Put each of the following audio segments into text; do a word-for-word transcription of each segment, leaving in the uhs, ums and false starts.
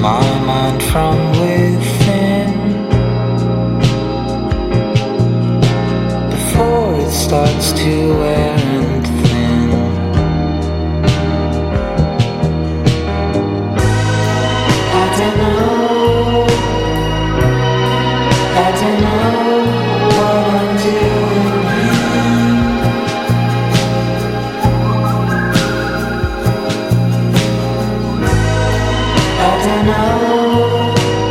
my mind from within before it starts to wear and thin. I don't know, I don't know what I'm doing here. I don't know,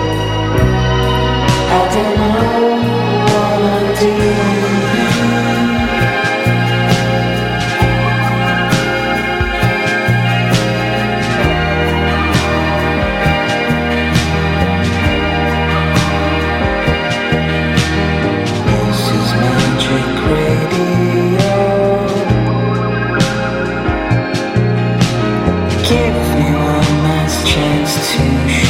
I don't know what I'm doing here. This is Magic Radio. Give me one last chance to